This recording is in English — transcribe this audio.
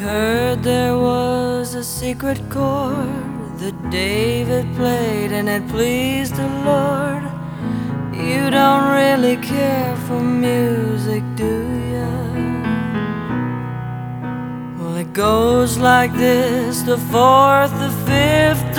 heard there was a secret chord that David played and it pleased the Lord. You don't really care for music, do ya? Well, it goes like this: the fourth, the fifth,